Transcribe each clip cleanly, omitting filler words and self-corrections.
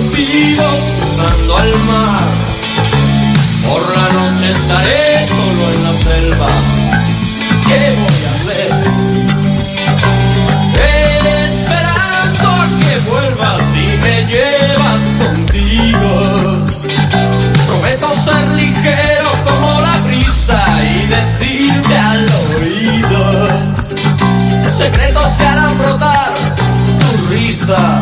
cautivos cruzando al mar. Por la noche estaré solo en la selva. ¿Qué voy a hacer? Esperando a que vuelvas y me llevas contigo. Prometo ser ligero como la brisa y decirte al oído secretos que harán brotar tu risa.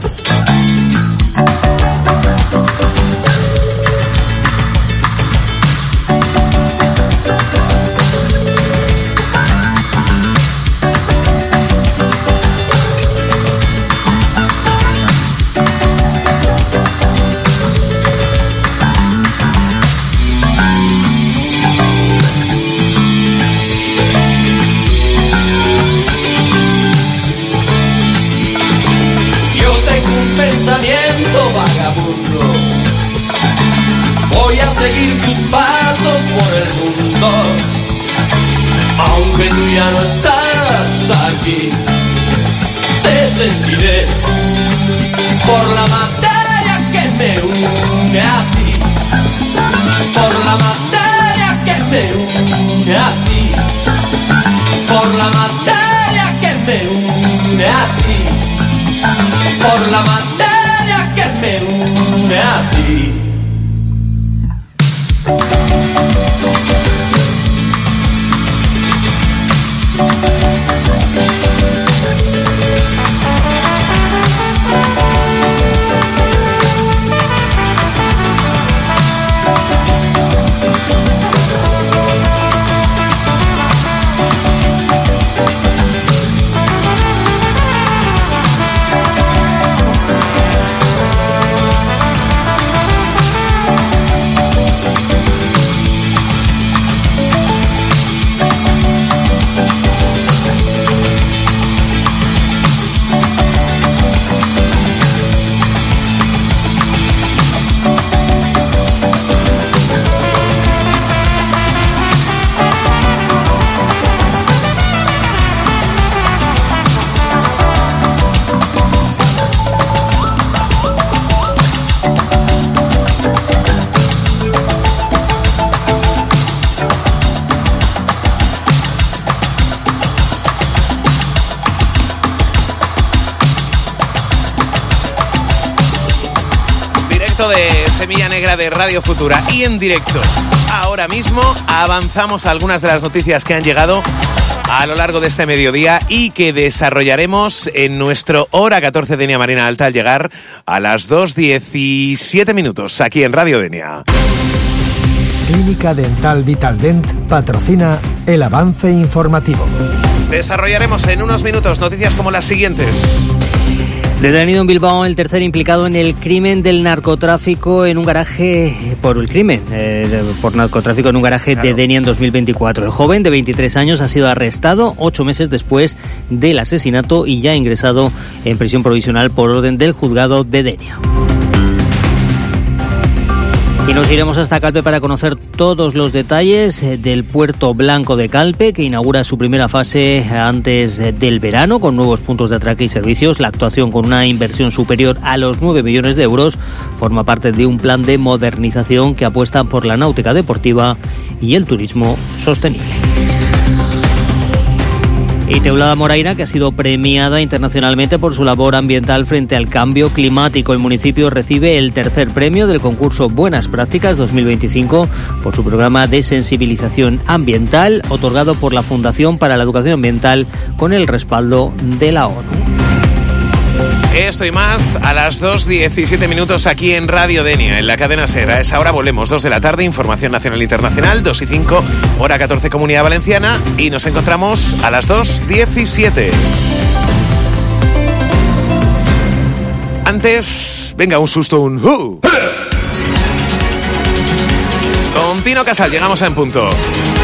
Vagabundo, voy a seguir tus pasos por el mundo, aunque tú ya no estás aquí. Te sentiré por la materia que me une a ti, por la materia que me une a ti, por la materia que me une a ti, por la materia que me une a ti. De Semilla Negra de Radio Futura y en directo. Ahora mismo avanzamos a algunas de las noticias que han llegado a lo largo de este mediodía y que desarrollaremos en nuestro Hora 14 Denia Marina Alta al llegar a las 2:17 minutos aquí en Radio Denia. Clínica Dental Vitaldent patrocina el avance informativo. Desarrollaremos en unos minutos noticias como las siguientes. Detenido en Bilbao el tercer implicado en el crimen del narcotráfico en un garaje, por narcotráfico en un garaje de Denia en 2024. El joven de 23 años ha sido arrestado 8 meses después del asesinato y ya ingresado en prisión provisional por orden del juzgado de Denia. Y nos iremos hasta Calpe para conocer todos los detalles del Puerto Blanco de Calpe, que inaugura su primera fase antes del verano, con nuevos puntos de atraque y servicios. La actuación, con una inversión superior a los 9 millones de euros, forma parte de un plan de modernización que apuesta por la náutica deportiva y el turismo sostenible. Y Teulada Moraira, que ha sido premiada internacionalmente por su labor ambiental frente al cambio climático. El municipio recibe el tercer premio del concurso Buenas Prácticas 2025 por su programa de sensibilización ambiental, otorgado por la Fundación para la Educación Ambiental con el respaldo de la ONU. Esto y más a las 2:17 minutos aquí en Radio Denia, en la cadena SER. A esa hora volvemos, 2 de la tarde, información nacional e internacional, 2:05, hora 14, Comunidad Valenciana, y nos encontramos a las 2:17. Antes, venga, un susto, un Con Tino Casal, llegamos a En Punto.